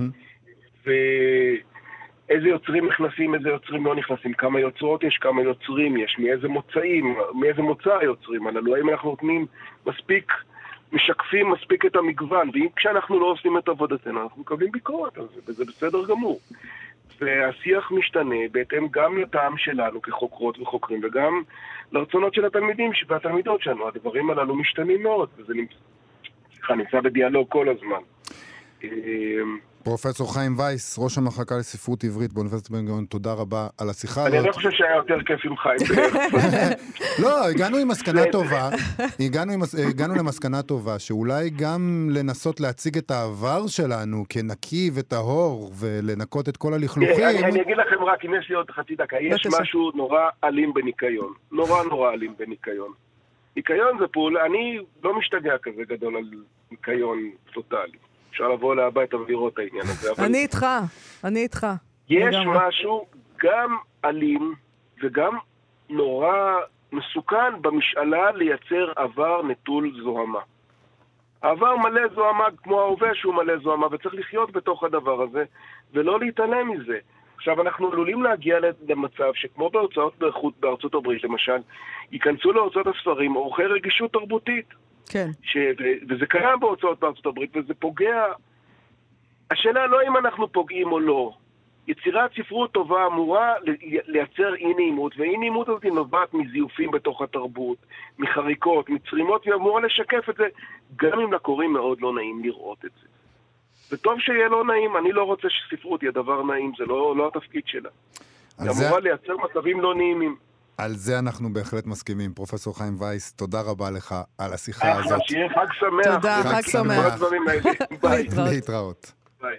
ואיזה יוצרים נכנסים, איזה יוצרים לא נכנסים, כמה יוצרות יש, כמה יוצרים יש, מאיזה מוצא היוצרים הללו, האם אנחנו נותנים משקפים מספיק את המגוון, ואם כשאנחנו לא עושים את עבודתנו, אנחנו מקבלים ביקורת על זה, וזה בסדר גמור. והשיח משתנה בהתאם גם לטעם שלנו כחוקרות וחוקרים, וגם לרצונות של התלמידים והתלמידות שלנו. הדברים הללו משתנים מאוד, וזה נמצא בדיאלוג כל הזמן. פרופסור חיים וייס, ראש המחלקה לספרות עברית באוניברסיטת בן-גוריון, תודה רבה על השיחה הזאת. אני לא חושב שהיה יותר כיף עם חיים. לא, הגענו עם מסקנה טובה, הגענו למסקנה טובה, שאולי גם לנסות להציג את העבר שלנו כנקי וטהור, ולנקות את כל הלכלוכים. אני אגיד לכם רק, אם יש לי עוד חצי דקה, יש משהו נורא אלים בניקיון. נורא אלים בניקיון. ניקיון זה פעולה, אני לא משתגע כזה גדול על ניקיון טוטלי. אפשר לבוא להבית ולראות את העניין הזה. אני איתך. יש משהו גם אלים וגם נורא מסוכן במשאלה לייצר עבר נטול זוהמה. העבר מלא זוהמה כמו ההווה שהוא מלא זוהמה, וצריך לחיות בתוך הדבר הזה ולא להתעלם מזה. עכשיו אנחנו עלולים להגיע למצב שכמו בהוצאות בארצות הברית למשל, ייכנסו להוצאות הספרים עורכי רגישות תרבותית. כן. וזה קיים בהוצאות בארצות הברית, וזה פוגע. השאלה לא אם אנחנו פוגעים או לא. יצירת ספרות טובה אמורה לייצר אי נעימות, ואי נעימות הזאת נובעת מזיופים בתוך התרבות, מחריקות, מצרימות, והיא אמורה לשקף את זה, גם אם לקוראים מאוד לא נעים לראות את זה. וטוב שיהיה לא נעים, אני לא רוצה שספרות יהיה דבר נעים, זה לא התפקיד שלה. היא אמורה לייצר מצבים לא נעימים. על זה אנחנו בהחלט מסכימים. פרופסור חיים וייס, תודה רבה לך על השיחה הזאת. שיהיה חג שמח. תודה, חג שמח. ביי. להתראות. ביי.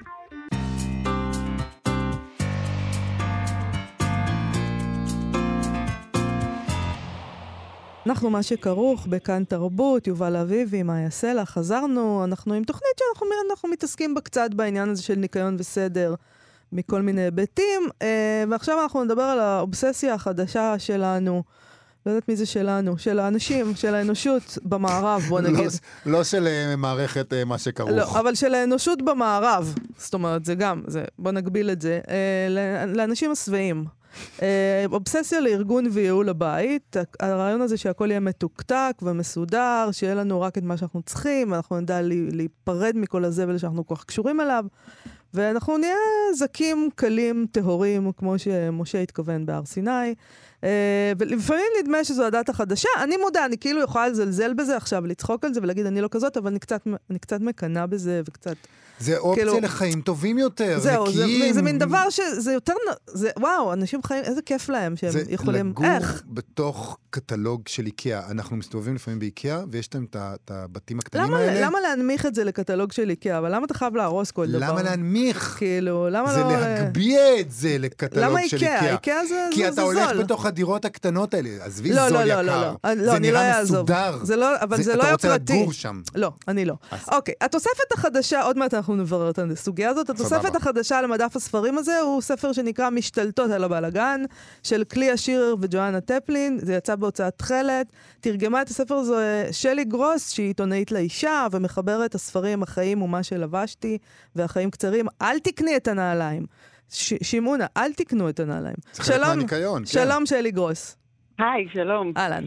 אנחנו מה שכרוך בכאן תרבות, יובל אביבי, מאיה סלע, חזרנו, אנחנו עם תוכנית שאנחנו מתעסקים בה קצת בעניין הזה של ניקיון וסדר מכל מיני היבטים, ועכשיו אנחנו נדבר על האובססיה החדשה שלנו, לא יודעת מי זה שלנו, של האנשים, של האנושות במערב, בוא נגיד. לא של מערכת מה שכרוך. לא, אבל של האנושות במערב, זאת אומרת, זה גם, בוא נגביל את זה, לאנשים השבעים. אובססיה לארגון וייעול הבית, הרעיון הזה שהכל יהיה מתוקתק ומסודר, שיהיה לנו רק את מה שאנחנו צריכים, אנחנו נדע להיפרד מכל הזבל שאנחנו כל כך קשורים אליו, ואנחנו נהיה זקים, קלים, טהורים, כמו שמשה התכוון בהר סיני, ולפעמים נדמה שזו הדת החדשה. אני מודה, אני כאילו יכולה לזלזל בזה עכשיו, לצחוק על זה ולהגיד אני לא כזאת, אבל אני קצת מקנה בזה וקצת... זה אופציה לחיים טובים יותר, זהו, זה מין דבר שזה יותר... וואו, אנשים חיים, איזה כיף להם שהם יכולים... זה לגור בתוך קטלוג של איקאה. אנחנו מסתובבים לפעמים באיקאה, ויש להם את הבתים הקטנים האלה. למה להנמיך את זה לקטלוג של איקאה? אבל למה אתה חייב להרוס כל דבר? למה להנמיך? כאילו, למה זה לא... להגביה את זה לקטלוג של איקאה. למה איקאה זה זול? כי אתה הולך בתוך הדירות הקטנות האלה. עזבי זול יקר. לא, אני לא אעזוב. זה נראה מסודר. אבל זה לא אתה רוצה יוקרתי. לגור שם. לא, אני לא. אוקיי, התוספת החדשה, עוד מעט אנחנו נברר את הסוגיה הזאת, התוספת החדשה למדף הספרים הזה הוא ספר שנקרא משתלטות על הבלגן, של קליה שירר וג'ואנה טפלין, זה יצא בהוצאת תכלת, תרגמה את הספר הזו שלי גרוס, שהיא עיתונאית לאישה, ומחברת הספרים החיים ומה שלבשתי, והחיים קצרים, אל תקני את הנעליים. שימונה, אל תקנו את הנעליים. שלום שלי גרוס. היי, שלום. אהלן.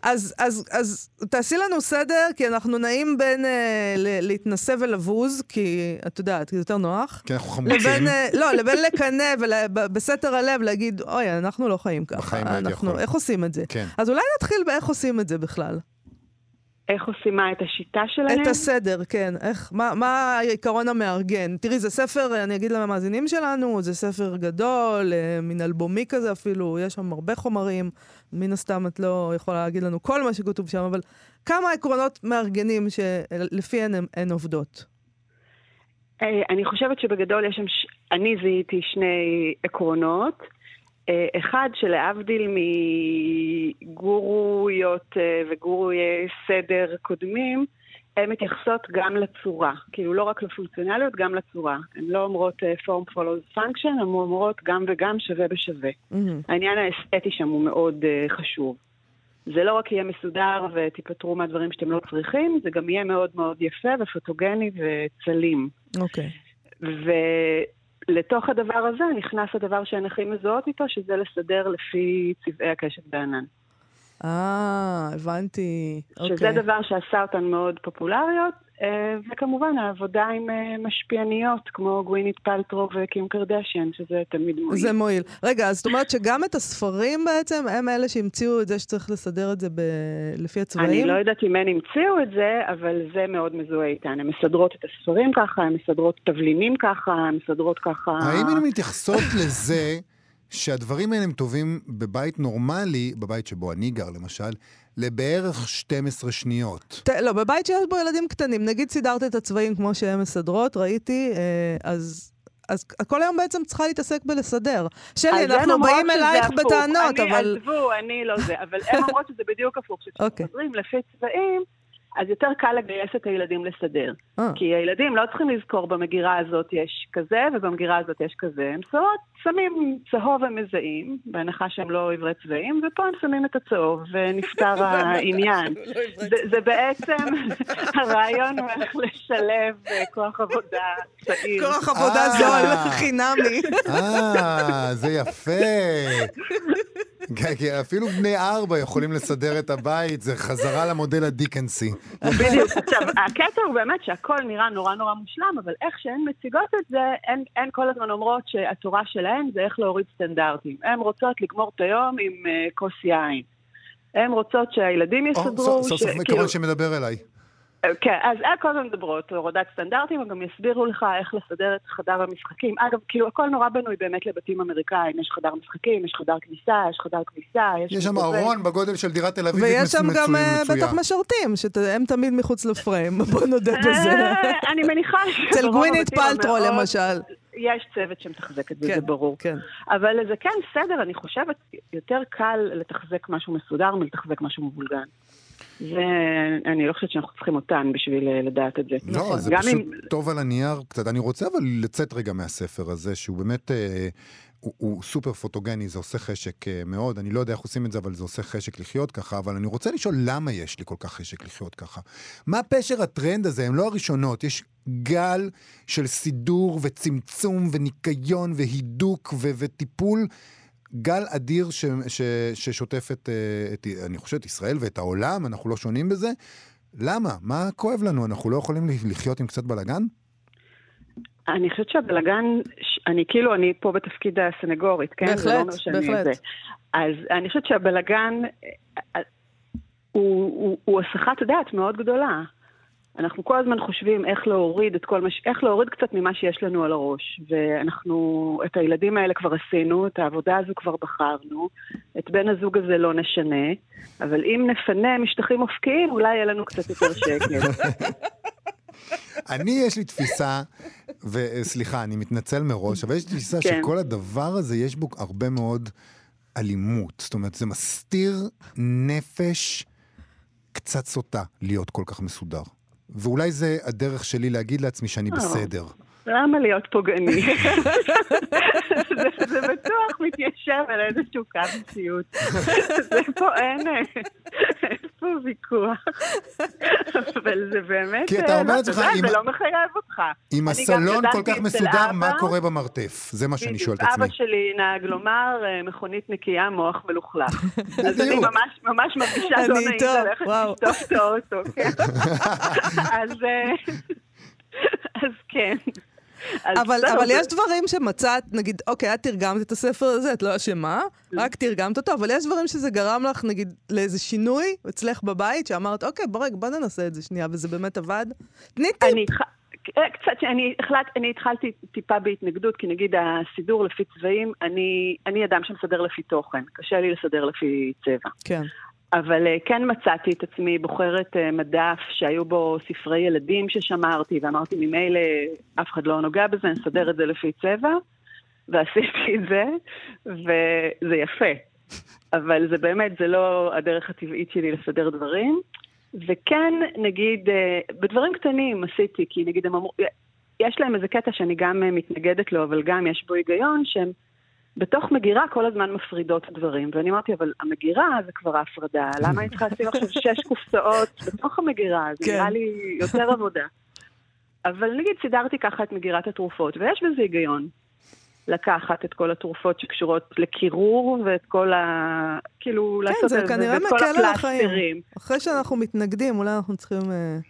אז תעשי לנו סדר, כי אנחנו נעים בין להתנסה ולבוז, כי את יודעת, זה יותר נוח. כי אנחנו חמוצים. לבין לקנה ובסתר הלב להגיד, אוי, אנחנו לא חיים ככה. בחיים הייתי יכול. איך עושים את זה? כן. אז אולי נתחיל באיך עושים את זה בכלל. איך עושים מה? את השיטה שלהם? את הסדר, כן. מה העיקרון המארגן? תראי, זה ספר, אני אגיד למאזינים שלנו, זה ספר גדול, מין אלבומי כזה אפילו, יש שם הרבה חומרים, מן הסתם את לא יכולה להגיד לנו כל מה שכתוב שם, אבל כמה עקרונות מארגנים שלפיהן הן עובדות? אני חושבת שבגדול יש שם, אני זיהיתי שני עקרונות, אחד שלהבדיל מגורויות וגורוי סדר קודמים, הן מתייחסות גם לצורה, כאילו לא רק לפונקציונליות, גם לצורה. הן לא אומרות form follows function, הן אומרות גם וגם שווה בשווה. העניין האסתטי שם הוא מאוד חשוב. זה לא רק יהיה מסודר ותיפטרו מהדברים שאתם לא צריכים, זה גם יהיה מאוד מאוד יפה ופוטוגני וצלים. אוקיי. לתוך הדבר הזה נכנס הדבר שהן הכי מזוהות איתו, שזה לסדר לפי צבעי הקשת בענן. הבנתי. שזה דבר שעשה אותן מאוד פופולריות, וכמובן העבודה עם משפיעניות, כמו גווינית פלטרו וקים קרדשיאן, שזה תמיד מועיל. זה מועיל. רגע, אז זאת אומרת שגם את הספרים בעצם, הם אלה שהמציאו את זה שצריך לסדר את זה לפי הצבעים? אני לא יודעת אם הן המציאו את זה, אבל זה מאוד מזוהה איתן. הן מסדרות את הספרים ככה, הן מסדרות תבלינים ככה, הן מסדרות ככה... האם הן מתייחסות לזה שהדברים האלה הם טובים בבית נורמלי, בבית שבו אני גר למשל, לבערך 12 שניות? לא, בבית שיש בו ילדים קטנים, נגיד סידרת את הצבעים כמו שהן מסדרות, ראיתי, אז כל היום בעצם צריכה להתעסק בלסדר. שלי, אנחנו באים אלייך בטענות, אבל... עזבו, אני לא זה, אבל הן אומרות שזה בדיוק הפוך, שכשמסדרים לפי צבעים, אז יותר קל לגייס את הילדים לסדר. כי הילדים לא צריכים לזכור במגירה הזאת יש כזה, ובמגירה הזאת יש כזה. הם שמים צהוב ומזהים, בהנחה שהם לא עברי צבעים, ופה הם שמים את הצהוב, ונפטר העניין. זה בעצם, הרעיון הוא איך לשלב כוח עבודה צעיר. כוח עבודה זול, חינמי. זה יפה. כי אפילו בני 4 יכולים לסדר את הבית, זה חזרה למודל הדיקנסי. בדיוק. עכשיו, הקטע הוא באמת שהכל נראה נורא נורא מושלם, אבל איך שהן מציגות את זה, הן כל הזמן אומרות שהתורה שלהן זה איך להוריד סטנדרטים. הן רוצות לגמור את היום עם כוס יין. הן רוצות שהילדים יסדרו... סוף מכיוון שמדבר אליי. כן, אז כל הזמן מדברות, הורדת סטנדרטים, הם גם יסבירו לך איך לסדר את חדר המשחקים. אגב, כאילו, הכל נורא בנוי באמת לבתים אמריקאים. יש חדר משחקים, יש חדר כניסה, יש חדר כניסה. יש שם ארון בגודל של דירת תל אביב. ויש שם גם בטח משרתים, שהם תמיד מחוץ לפריים. בוא נודה בזה. אני מניחה... אצל גווינית פלטרו, למשל. יש צוות שמתחזק את זה, זה ברור. אבל זה כן סדר, אני חושבת, יותר קל לתחזק משהו מסודר מלתחזק משהו מבולגן. ואני לא חושבת שאנחנו צריכים אותן בשביל לדעת את זה. לא, זה פשוט טוב על הנייר קצת. אני רוצה אבל לצאת רגע מהספר הזה, שהוא באמת, הוא סופר פוטוגני, זה עושה חשק מאוד. אני לא יודע איך עושים את זה, אבל זה עושה חשק לחיות ככה. אבל אני רוצה לשאול למה יש לי כל כך חשק לחיות ככה. מה פשר הטרנד הזה? הם לא הראשונות. יש גל של סידור וצמצום וניקיון והידוק וטיפול. גל אדיר ששוטף אני חושב, את ישראל ואת העולם, אנחנו לא שונים בזה. למה? מה כואב לנו? אנחנו לא יכולים לחיות עם קצת בלגן? אני חושבת שהבלגן, אני פה בתפקיד הסנגורית, כן? בהחלט, בהחלט. אז אני חושבת שהבלגן הוא הסחת דעת מאוד גדולה. אנחנו כל הזמן חושבים איך להוריד איך להוריד קצת ממה שיש לנו על הראש. ואנחנו, את הילדים האלה כבר עשינו, את העבודה הזו כבר בחרנו, את בן הזוג הזה לא נשנה, אבל אם נפנה משטחים אופקיים, אולי יהיה לנו קצת יותר שקט. יש לי תפיסה, וסליחה, אני מתנצל מראש, אבל יש לי תפיסה שכל הדבר הזה יש בו הרבה מאוד אלימות. זאת אומרת, זה מסתיר נפש קצת סוטה להיות כל כך מסודר. ואולי זה הדרך שלי להגיד לעצמי שאני בסדר. למה להיות פוגעני? זה בטוח מתיישב על איזשהו קו אישיות. זה פה אין פה ויכוח. אבל זה באמת... כי אתה אומר לעצמך, זה לא מחייב אותך. אם הסלון כל כך מסודר, מה קורה במרתף? זה מה שאני שואל את עצמי. אבא שלי נהג לומר, מכונית נקייה, מוח מלוכלך. אז אני ממש מרגישה לא נעים ללכת לשטוף את האוטו. אז כן. אבל יש דברים שמצאת, נגיד, אוקיי, את תרגמת את הספר הזה, את לא אשמה, רק תרגמת אותו, אבל יש דברים שזה גרם לך, נגיד, לאיזה שינוי אצלך בבית, שאמרת, אוקיי, בוא ננסה את זה שנייה, וזה באמת עבד? תני טיפ. קצת, אני התחלתי טיפה בהתנגדות, כי נגיד הסידור לפי צבעים, אני אדם שמסדר לפי תוכן, קשה לי לסדר לפי צבע. כן. אבל כן מצאתי את עצמי בוחרת מדף שהיו בו ספרי ילדים ששמרתי, ואמרתי ממילא אף אחד לא נוגע בזה, נסדר את זה לפי צבע, ועשיתי את זה, וזה יפה. אבל זה באמת, זה לא הדרך הטבעית שלי לסדר דברים. וכן, נגיד, בדברים קטנים עשיתי, כי נגיד, יש להם איזה קטע שאני גם מתנגדת לו, אבל גם יש בו היגיון שהם, בתוך מגירה כל הזמן מפרידות דברים, ואני אמרתי, אבל המגירה זה כבר ההפרדה, למה אני צריכה לשים עכשיו 6 קופסאות בתוך המגירה? זה נראה לי יותר עבודה. אבל נגיד, סידרתי ככה את מגירת התרופות, ויש בזה היגיון לקחת את כל התרופות שקשורות לקירור, ואת כל כאילו, לעשות את זה, ואת כל הפלסטרים. אחרי שאנחנו מתנגדים, אולי אנחנו צריכים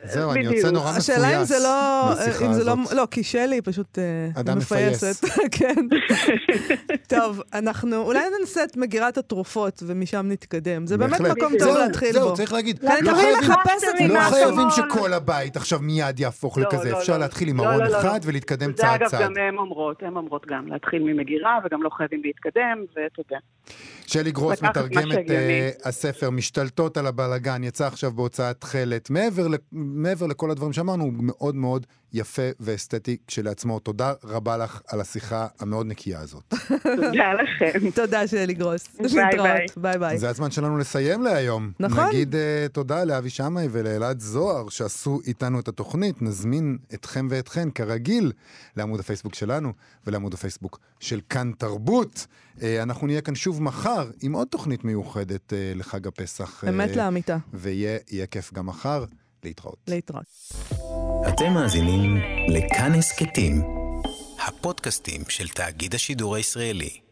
זהו, אני יוצא נורא מפויס. השאלה אם זה לא, כי שלי פשוט מפייסת. כן. טוב, אנחנו אולי ננסה את מגירת התרופות, ומשם נתקדם. זה באמת מקום טוב להתחיל בו. זהו, צריך להגיד. לא חייבים שכל הבית עכשיו מיד יהפוך לכזה. אפשר להתחיל עם ארון אחד ולהתקדם צעד צעד. זה אגב גם הן אומרות גם להתחיל ממגירה, וגם לא חייבים להתקדם, ואתה יודע. שלי גרוס מתרגמת הספר משתלטות על הבלגן, יצא עכשיו בהוצאת חלת. מעבר לכל הדברים שאמרנו, הוא מאוד מאוד יפה ואסתטי כשלעצמו. תודה רבה לך על השיחה המאוד נקייה הזאת. תודה לכם. תודה שלי גרוס. ביי ביי. זה הזמן שלנו לסיים להיום. נכון. נגיד תודה לאבי שמאי ולאלעד זוהר שעשו איתנו את התוכנית. נזמין אתכם ואתכן כרגיל לעמוד הפייסבוק שלנו ולעמוד הפייסבוק של כאן תרבות. אנחנו נהיה כאן שוב מחר עם עוד תוכנית מיוחדת לחג הפסח. אמת לאמיתה. ויהיה כיף גם מחר. להתראות. אתם מאזינים לכאן הסכתים, הפודקאסטים של תאגיד השידור הישראלי.